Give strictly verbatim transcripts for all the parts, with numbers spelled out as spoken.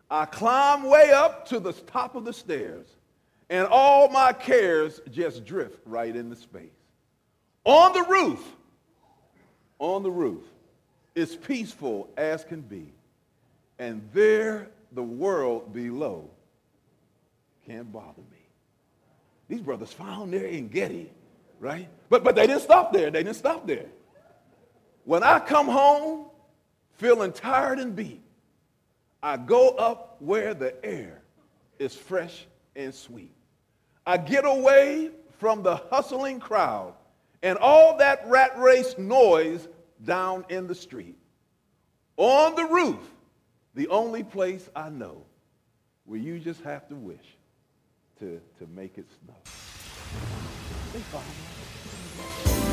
I climb way up to the top of the stairs, and all my cares just drift right into space. On the roof, on the roof, it's peaceful as can be, and there the world below can't bother me. These brothers found there in Getty, right? But, but they didn't stop there. They didn't stop there. When I come home feeling tired and beat, I go up where the air is fresh and sweet. I get away from the hustling crowd and all that rat race noise down in the street. On the roof, the only place I know where you just have to wish to, to make it snow. They found it.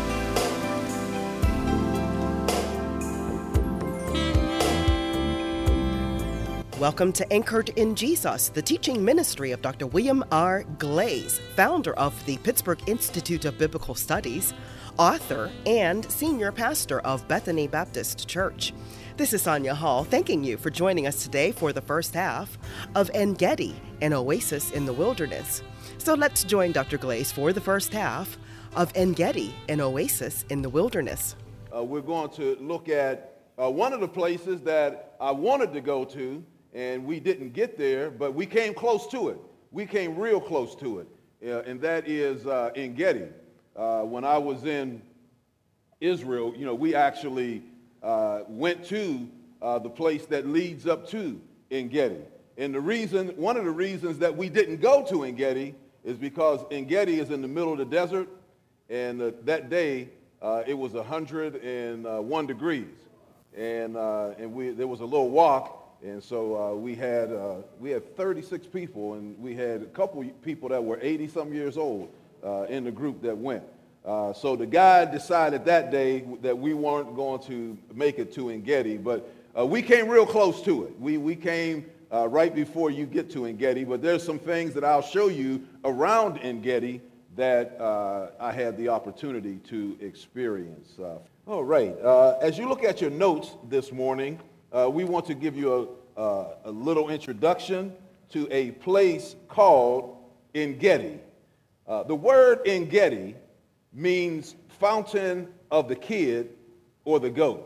Welcome to Anchored in Jesus, the teaching ministry of Doctor William R. Glaze, founder of the Pittsburgh Institute of Biblical Studies, author, and senior pastor of Bethany Baptist Church. This is Sonia Hall, thanking you for joining us today for the first half of En-Gedi, an oasis in the wilderness. So let's join Doctor Glaze for the first half of En-Gedi, an oasis in the wilderness. Uh, we're going to look at uh, one of the places that I wanted to go to, and we didn't get there, but we came close to it. We came real close to it, uh, and that is uh, En-Gedi. Uh, when I was in Israel, you know, we actually uh, went to uh, the place that leads up to En-Gedi. And the reason, one of the reasons that we didn't go to En-Gedi is because En-Gedi is in the middle of the desert, and uh, that day uh, it was one hundred one degrees, and uh, and we there was a little walk. And so uh, we had uh, we had thirty-six people, and we had a couple people that were eighty-some years old uh, in the group that went. Uh, so the guide decided that day that we weren't going to make it to En-Gedi, but uh, we came real close to it. We we came uh, right before you get to En-Gedi, but there's some things that I'll show you around En-Gedi that uh, I had the opportunity to experience. Uh, all right, uh, as you look at your notes this morning, Uh, we want to give you a, uh, a little introduction to a place called En-Gedi. Uh, the word En-Gedi means fountain of the kid or the goat.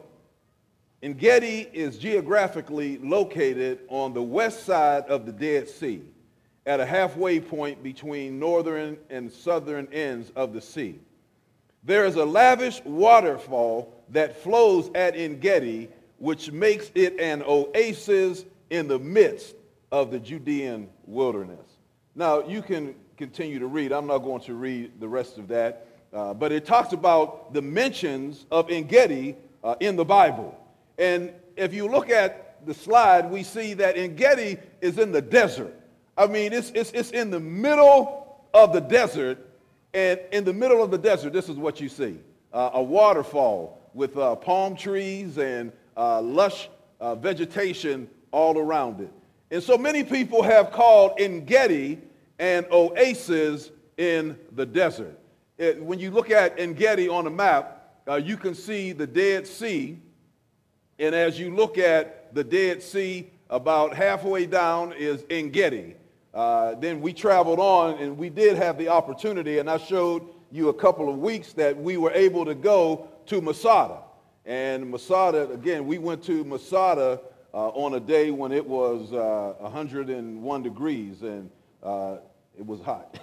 En-Gedi is geographically located on the west side of the Dead Sea, at a halfway point between northern and southern ends of the sea. There is a lavish waterfall that flows at En-Gedi, which makes it an oasis in the midst of the Judean wilderness. Now, you can continue to read. I'm not going to read the rest of that, uh, but it talks about the mentions of En-Gedi uh, in the Bible. And if you look at the slide, we see that En-Gedi is in the desert. I mean, it's, it's, it's in the middle of the desert, and in the middle of the desert, this is what you see, uh, a waterfall with uh, palm trees and Uh, lush uh, vegetation all around it. And so many people have called En-Gedi an oasis in the desert. It, when you look at En-Gedi on the map, uh, you can see the Dead Sea. And as you look at the Dead Sea, about halfway down is En-Gedi. Uh, then we traveled on, and we did have the opportunity, and I showed you a couple of weeks that we were able to go to Masada. And Masada, again, we went to Masada uh, on a day when it was uh, one hundred one degrees, and uh, it was hot.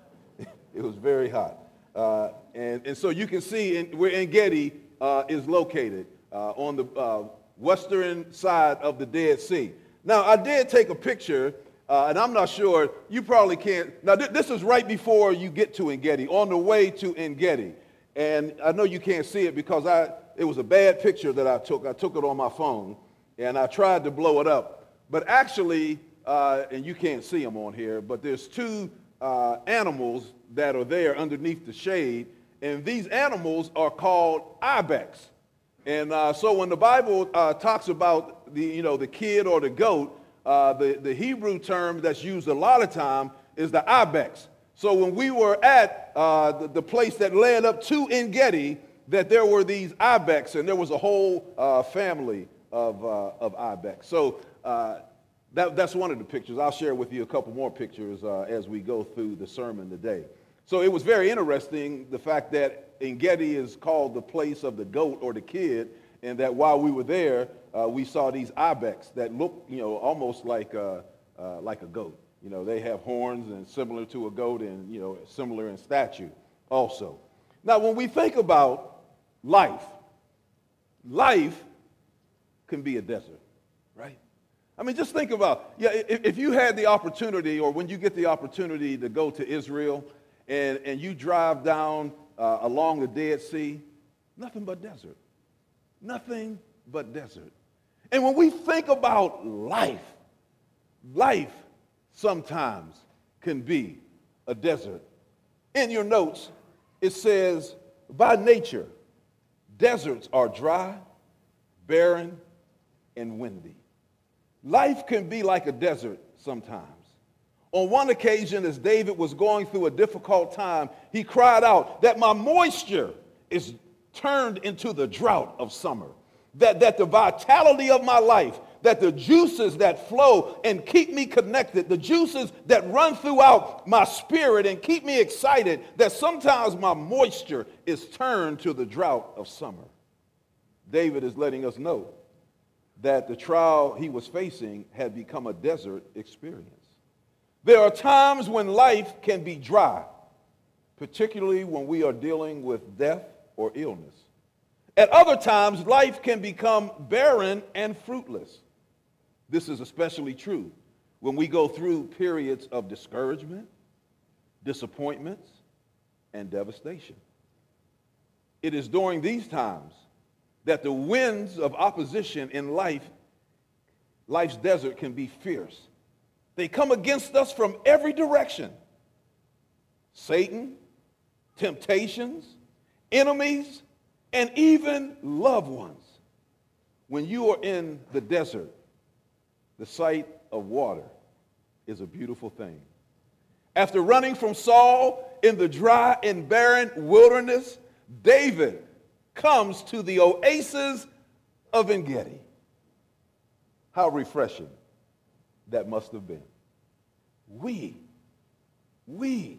It was very hot. Uh, and, and so you can see in, where En-Gedi uh, is located uh, on the uh, western side of the Dead Sea. Now, I did take a picture, uh, and I'm not sure, you probably can't. Now, th this is right before you get to En-Gedi, on the way to En-Gedi. And I know you can't see it because I, it was a bad picture that I took. I took it on my phone, and I tried to blow it up. But actually, uh, and you can't see them on here, but there's two uh, animals that are there underneath the shade, and these animals are called ibex. And uh, so when the Bible uh, talks about the, you know, the kid or the goat, uh, the, the Hebrew term that's used a lot of time is the ibex. So when we were at uh, the, the place that led up to En-Gedi, that there were these ibex, and there was a whole uh, family of, uh, of ibex. So uh, That, that's one of the pictures. I'll share with you a couple more pictures uh, as we go through the sermon today. So it was very interesting, the fact that En-Gedi is called the place of the goat or the kid, and that while we were there, uh, we saw these ibex that look, you know, almost like a, uh, like a goat. You know, they have horns and similar to a goat and, you know, similar in stature also. Now, when we think about life, life can be a desert, right? I mean, just think about, yeah, if, if you had the opportunity, or when you get the opportunity to go to Israel and, and you drive down uh, along the Dead Sea, nothing but desert. Nothing but desert. And when we think about life, life sometimes can be a desert. In your notes, it says, by nature, deserts are dry, barren, and windy. Life can be like a desert sometimes. On one occasion, as David was going through a difficult time, he cried out that my moisture is turned into the drought of summer, that, that the vitality of my life, that the juices that flow and keep me connected, the juices that run throughout my spirit and keep me excited, that sometimes my moisture is turned to the drought of summer. David is letting us know that the trial he was facing had become a desert experience. There are times when life can be dry, particularly when we are dealing with death or illness. At other times, life can become barren and fruitless. This is especially true when we go through periods of discouragement, disappointments, and devastation. It is during these times that the winds of opposition in life, life's desert, can be fierce. They come against us from every direction. Satan, temptations, enemies, and even loved ones. When you are in the desert, the sight of water is a beautiful thing. After running from Saul in the dry and barren wilderness, David comes to the oasis of En-Gedi. How refreshing that must have been. We, we,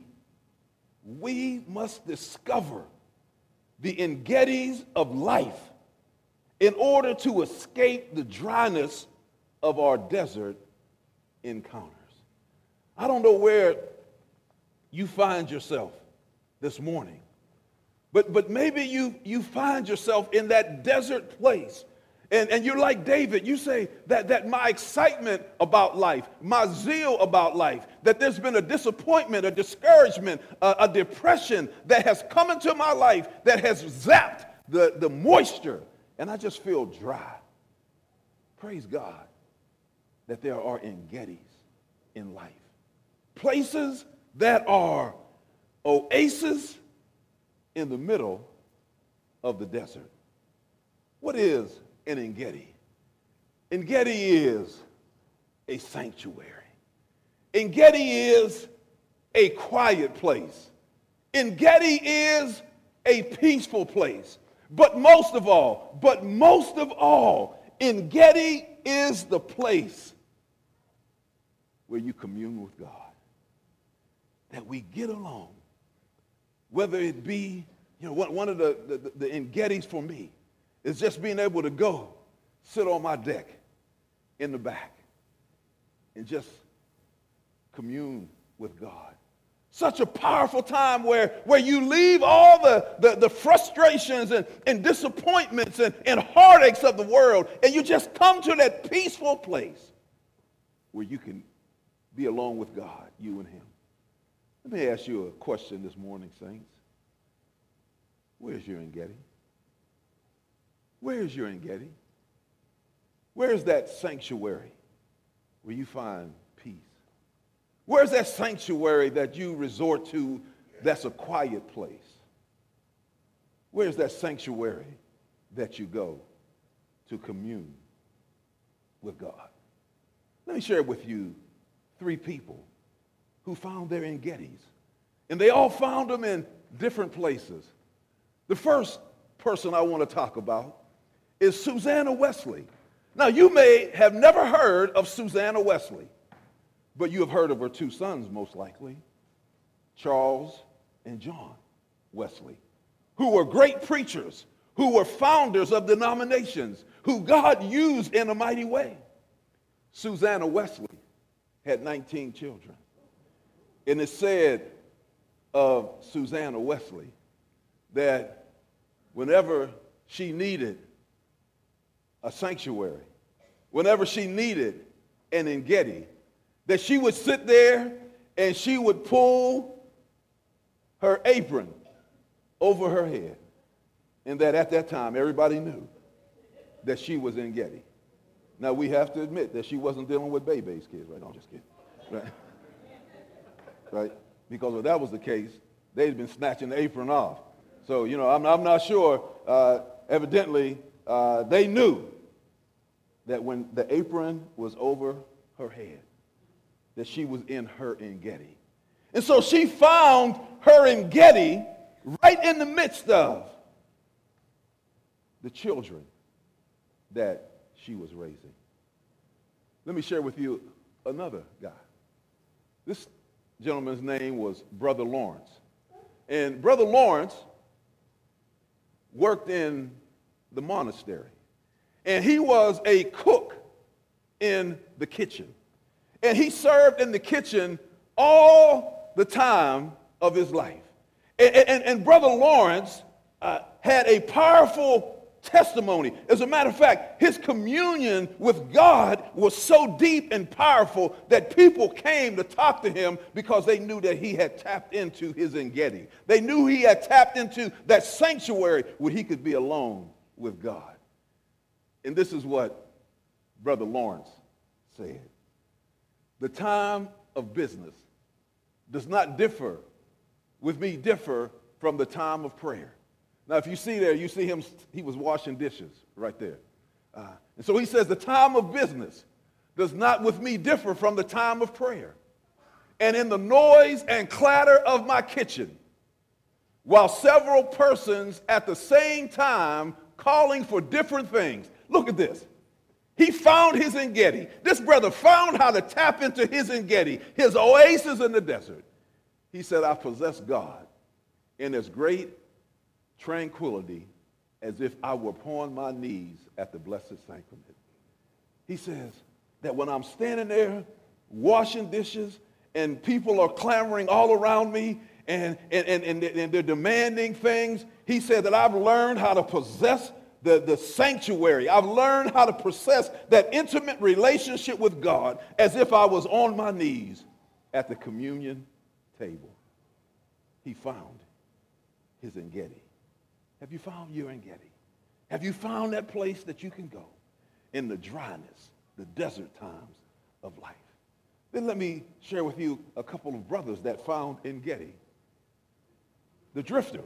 we must discover the En-Gedis of life in order to escape the dryness of our desert encounters. I don't know where you find yourself this morning, but, but maybe you, you find yourself in that desert place. And, and you're like David. You say that, that my excitement about life, my zeal about life, that there's been a disappointment, a discouragement, a, a depression that has come into my life that has zapped the, the moisture, and I just feel dry. Praise God that there are En-Gedis in life. Places that are oases in the middle of the desert. What is an En-Gedi? En-Gedi is a sanctuary. En-Gedi is a quiet place. En-Gedi is a peaceful place. But most of all, but most of all, En-Gedi is the place where you commune with God. That we get along. Whether it be, you know, one, one of the, the, the En-Gedis for me is just being able to go sit on my deck in the back and just commune with God. Such a powerful time where, where you leave all the, the, the frustrations and, and disappointments and, and heartaches of the world, and you just come to that peaceful place where you can be alone with God, you and him. Let me ask you a question this morning, saints. Where's your En-Gedi? Where's your En-Gedi? Where's that sanctuary where you find peace? Where's that sanctuary that you resort to that's a quiet place? Where's that sanctuary that you go to commune with God? Let me share with you three people who found their En-Gedis. And they all found them in different places. The first person I want to talk about is Susanna Wesley. Now, you may have never heard of Susanna Wesley, but you have heard of her two sons, most likely, Charles and John Wesley, who were great preachers, who were founders of denominations, who God used in a mighty way. Susanna Wesley had nineteen children. And it said of Susanna Wesley that whenever she needed a sanctuary, whenever she needed an Engedi, that she would sit there and she would pull her apron over her head, and that at that time everybody knew that she was Engedi. Now we have to admit that she wasn't dealing with Bebe's kids, right? No, I'm just kidding. Right? Right? Because if that was the case, they'd been snatching the apron off. So, you know, I'm, I'm not sure. Uh, evidently, uh, they knew that when the apron was over her head, that she was in her Engedi. And so she found her Engedi right in the midst of the children that she was raising. Let me share with you another guy. This gentleman's name was Brother Lawrence. And Brother Lawrence worked in the monastery. And he was a cook in the kitchen. And he served in the kitchen all the time of his life. And, and, and Brother Lawrence uh, had a powerful testimony. As a matter of fact, his communion with God was so deep and powerful that people came to talk to him because they knew that he had tapped into his Engedi. They knew he had tapped into that sanctuary where he could be alone with God. And this is what Brother Lawrence said. The time of business does not differ, with me differ from the time of prayer. Now, if you see there, you see him, he was washing dishes right there. Uh, and so he says, the time of business does not with me differ from the time of prayer. And in the noise and clatter of my kitchen, while several persons at the same time calling for different things. Look at this. He found his Engedi. This brother found how to tap into his Engedi, his oasis in the desert. He said, I possess God in as great tranquility as if I were upon my knees at the blessed sacrament. He says that when I'm standing there washing dishes and people are clamoring all around me and, and, and, and, and they're demanding things, he said that I've learned how to possess the, the sanctuary. I've learned how to possess that intimate relationship with God as if I was on my knees at the communion table. He found his Engedi. Have you found your Engedi? Have you found that place that you can go in the dryness, the desert times of life? Then let me share with you a couple of brothers that found Engedi. The Drifters.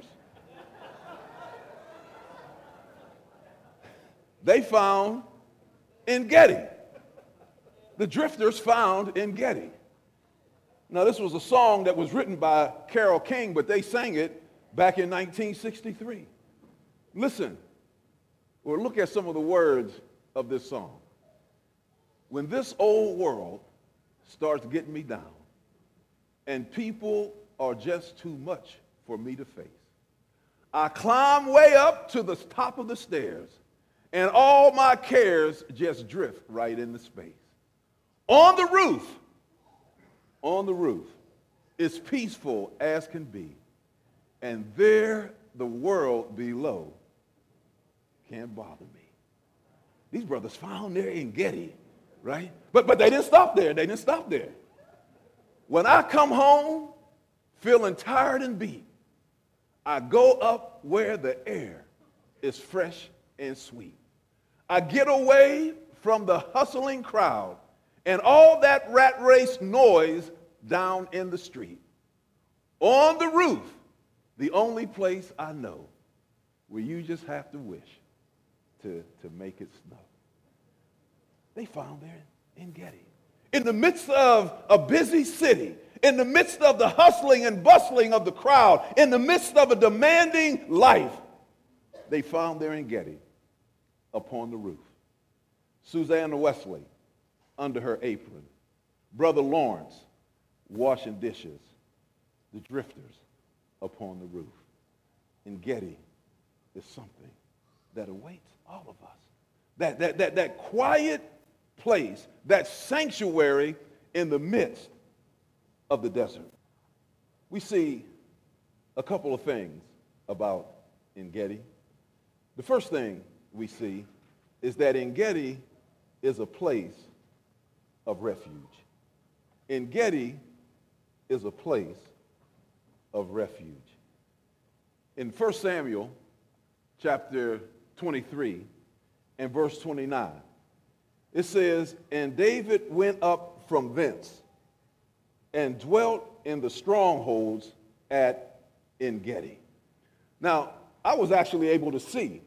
They found Engedi. The Drifters found Engedi. Now, this was a song that was written by Carole King, but they sang it back in nineteen sixty-three. Listen, or look at some of the words of this song. When this old world starts getting me down and people are just too much for me to face, I climb way up to the top of the stairs and all my cares just drift right into space. On the roof, on the roof, it's peaceful as can be, and there the world below can't bother me. These brothers found their Engedi, right? But, but they didn't stop there. They didn't stop there. When I come home feeling tired and beat, I go up where the air is fresh and sweet. I get away from the hustling crowd and all that rat race noise down in the street. On the roof, the only place I know where you just have to wish to, to make it snow. They found their Engedi. In the midst of a busy city, in the midst of the hustling and bustling of the crowd, in the midst of a demanding life, they found their Engedi upon the roof. Susanna Wesley under her apron, Brother Lawrence washing dishes, the drifters upon the roof. Engedi is something that awaits all of us. That, that, that, that quiet place, that sanctuary in the midst of the desert. We see a couple of things about Engedi. The first thing we see is that Engedi is a place of refuge. Engedi is a place of refuge. In First Samuel chapter twenty-three and verse twenty-nine, it says, "And David went up from thence and dwelt in the strongholds at Engedi." Now, I was actually able to see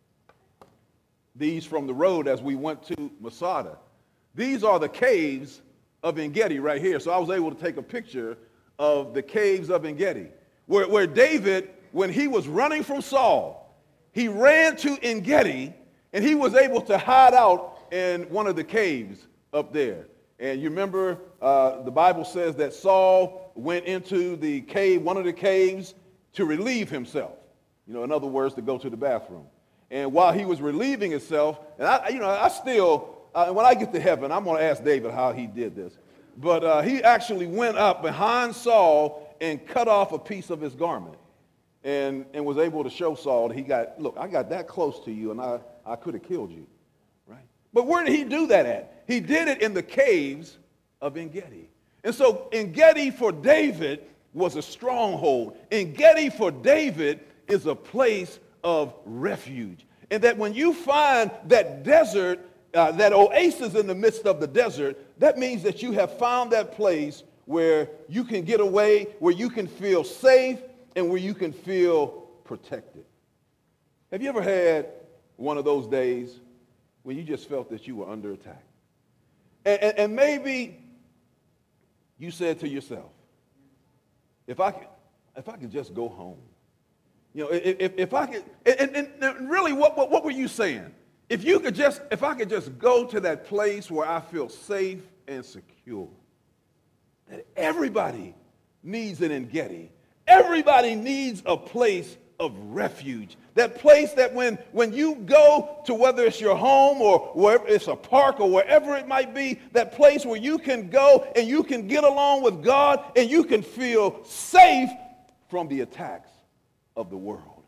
these from the road as we went to Masada. These are the caves of Engedi right here. So I was able to take a picture of the caves of Engedi, where, where David, when he was running from Saul, he ran to Engedi, and he was able to hide out in one of the caves up there. And you remember uh, the Bible says that Saul went into the cave, one of the caves, to relieve himself. You know, in other words, to go to the bathroom. And while he was relieving himself, and I, you know, I still, uh, when I get to heaven, I'm going to ask David how he did this. But uh, he actually went up behind Saul and cut off a piece of his garment, and, and was able to show Saul that he got, look, I got that close to you, and I, I could have killed you, right? But where did he do that at? He did it in the caves of Engedi. And so Engedi for David was a stronghold. Engedi for David is a place of refuge. And that when you find that desert, uh, that oasis in the midst of the desert, that means that you have found that place where you can get away, where you can feel safe, and where you can feel protected. Have you ever had one of those days when you just felt that you were under attack? And, and, and maybe you said to yourself, if I could, if I could just go home. You know, if, if I could, and, and, and really, what, what, what were you saying? If you could just, if I could just go to that place where I feel safe and secure. That everybody needs an Engedi. Everybody needs a place of refuge. That place that when, when you go to, whether it's your home or wherever it's a park or wherever it might be, that place where you can go and you can get along with God and you can feel safe from the attacks of the world.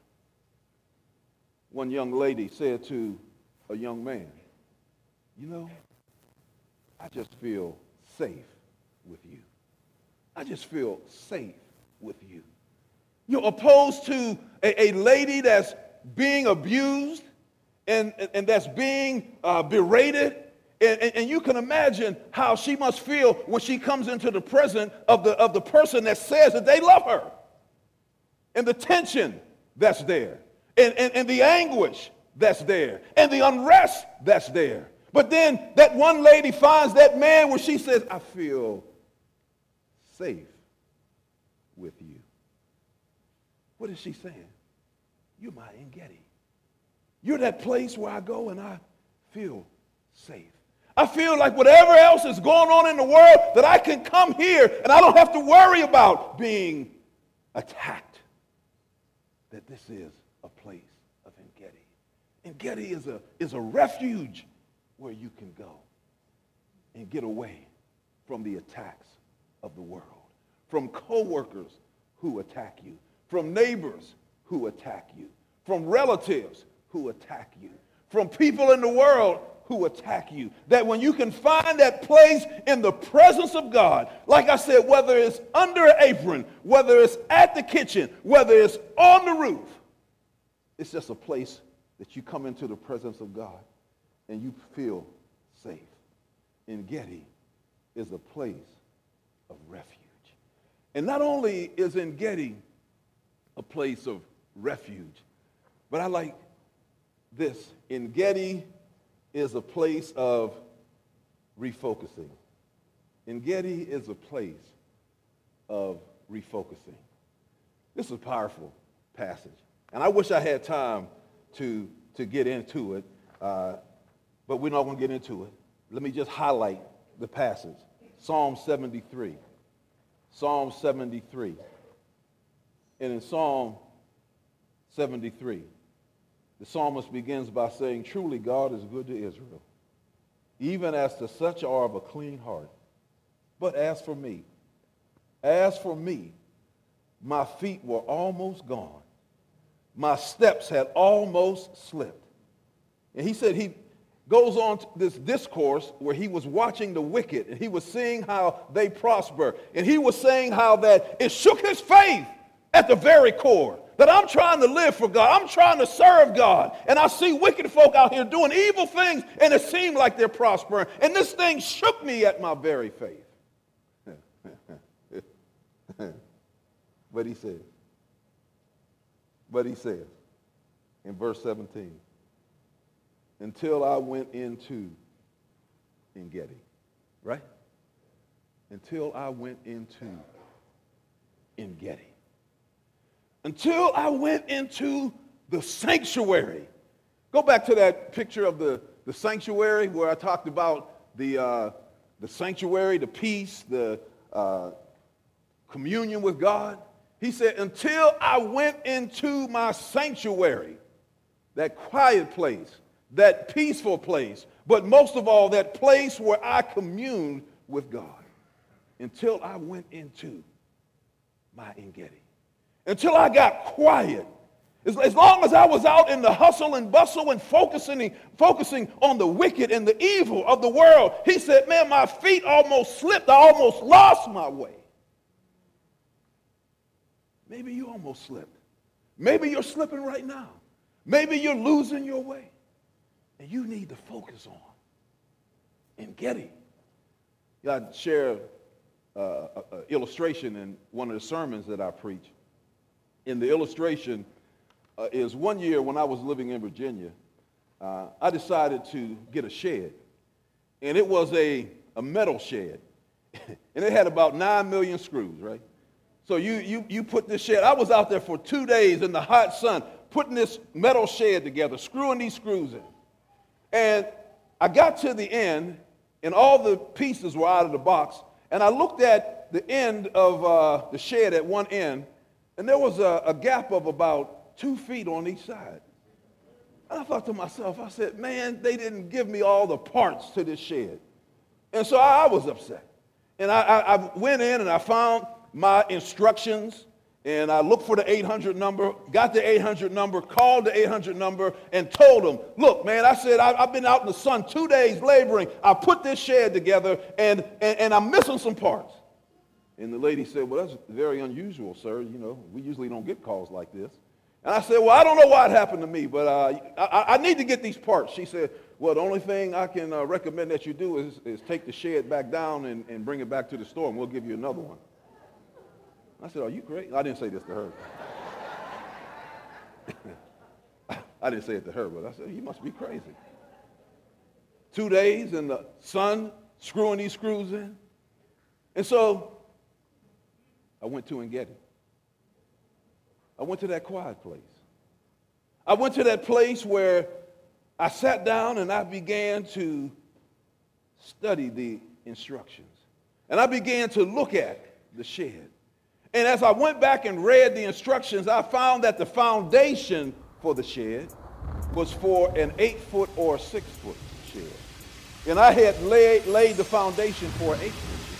One young lady said to a young man, you know, I just feel safe with you. I just feel safe with you. You know, opposed to a, a lady that's being abused and, and, and that's being uh, berated. And, and, and you can imagine how she must feel when she comes into the presence of the, of the person that says that they love her. And the tension that's there. And, and, and the anguish that's there. And the unrest that's there. But then that one lady finds that man where she says, I feel safe with you. What is she saying? You're my Engedi. You're that place where I go and I feel safe. I feel like whatever else is going on in the world, that I can come here and I don't have to worry about being attacked. That this is a place of Engedi. Engedi is a, is a refuge where you can go and get away from the attacks of the world, from coworkers who attack you, from neighbors who attack you, from relatives who attack you, from people in the world who attack you. That when you can find that place in the presence of God, like I said, whether it's under an apron, whether it's at the kitchen, whether it's on the roof, it's just a place that you come into the presence of God and you feel safe. Engedi is a place of refuge. And not only is Engedi a place of refuge, but I like this. Engedi is a place of refocusing. Engedi is a place of refocusing. This is a powerful passage. And I wish I had time to, to get into it. Uh, but we're not going to get into it. Let me just highlight the passage. Psalm seventy-three. Psalm seventy-three. And in Psalm seventy-three, the psalmist begins by saying, truly God is good to Israel, even as to such are of a clean heart. But as for me, as for me, my feet were almost gone. My steps had almost slipped. And he said he goes on to this discourse where he was watching the wicked and he was seeing how they prosper. And he was saying how that it shook his faith at the very core. That I'm trying to live for God. I'm trying to serve God. And I see wicked folk out here doing evil things and it seems like they're prospering. And this thing shook me at my very faith. But he says, but he says in verse seventeen, until I went into En-Gedi, right? Until I went into En-Gedi. Until I went into the sanctuary. Go back to that picture of the, the sanctuary where I talked about the, uh, the sanctuary, the peace, the uh, communion with God. He said, until I went into my sanctuary, that quiet place, that peaceful place, but most of all, that place where I communed with God, until I went into my En-Gedi. Until I got quiet. As, as long as I was out in the hustle and bustle and focusing, focusing on the wicked and the evil of the world, he said, man, my feet almost slipped. I almost lost my way. Maybe you almost slipped. Maybe you're slipping right now. Maybe you're losing your way. And you need to focus on En-Gedi. Yeah, I share uh, an illustration in one of the sermons that I preach. In the illustration uh, is one year when I was living in Virginia, uh, I decided to get a shed. And it was a, a metal shed. And it had about nine million screws, right? So you, you, you put this shed. I was out there for two days in the hot sun putting this metal shed together, screwing these screws in. And I got to the end, and all the pieces were out of the box. And I looked at the end of uh, the shed at one end, and there was a, a gap of about two feet on each side. And I thought to myself, I said, man, they didn't give me all the parts to this shed. And so I, I was upset. And I, I, I went in and I found my instructions, and I looked for the eight hundred number, got the eight hundred number, called the eight hundred number, and told them, look, man, I said, I, I've been out in the sun two days laboring. I put this shed together, and, and, and I'm missing some parts. And the lady said, well, that's very unusual, sir. You know, we usually don't get calls like this. And I said, well, I don't know what happened to me, but uh, I, I need to get these parts. She said, well, the only thing I can uh, recommend that you do is, is take the shed back down and, and bring it back to the store, and we'll give you another one. I said, are you crazy? I didn't say this to her. I didn't say it to her, but I said, you must be crazy. Two days in the sun, screwing these screws in. And so I went to En-Gedi. I went to that quiet place. I went to that place where I sat down and I began to study the instructions. And I began to look at the shed. And as I went back and read the instructions, I found that the foundation for the shed was for an eight-foot or six-foot shed. And I had laid, laid the foundation for an eight-foot shed.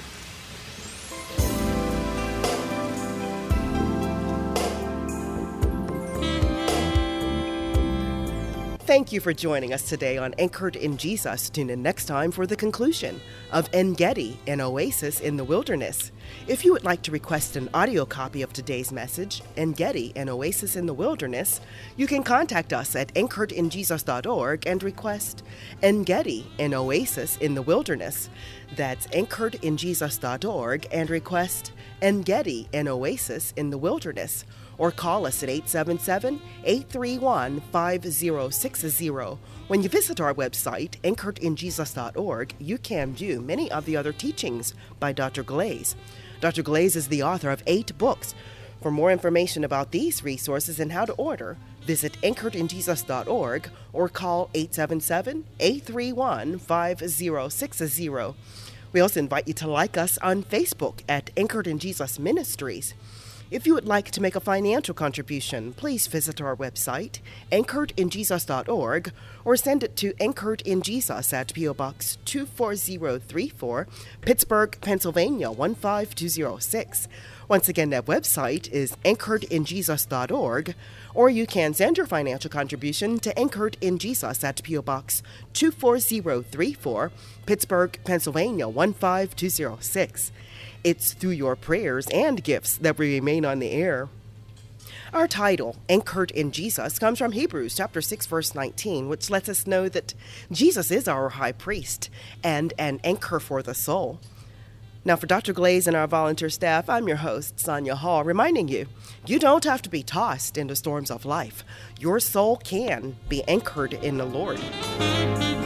Thank you for joining us today on Anchored in Jesus. Tune in next time for the conclusion of En-Gedi, an oasis in the wilderness. If you would like to request an audio copy of today's message, En-Gedi, an oasis in the wilderness, you can contact us at anchored in jesus dot org and request En-Gedi, an oasis in the wilderness. That's anchored in jesus dot org and request En-Gedi, an oasis in the wilderness. Or call us at eight seven seven, eight three one, five zero six zero. When you visit our website, anchored in jesus dot org, you can view many of the other teachings by Doctor Glaze. Doctor Glaze is the author of eight books. For more information about these resources and how to order, Visit anchored in jesus dot org or call eight seven seven, eight three one, five zero six zero. We also invite you to like us on Facebook at Anchored in Jesus Ministries. If you would like to make a financial contribution, please visit our website, anchored in jesus dot org, or send it to Anchored in Jesus at P O Box two four zero three four, Pittsburgh, Pennsylvania one five two zero six. Once again, that website is anchored in jesus dot org, or you can send your financial contribution to Anchored in Jesus at P O Box two four zero three four, Pittsburgh, Pennsylvania one five two zero six. It's through your prayers and gifts that we remain on the air. Our title, Anchored in Jesus, comes from Hebrews chapter six, verse nineteen, which lets us know that Jesus is our high priest and an anchor for the soul. Now, for Doctor Glaze and our volunteer staff, I'm your host, Sonia Hall, reminding you, you don't have to be tossed into storms of life. Your soul can be anchored in the Lord.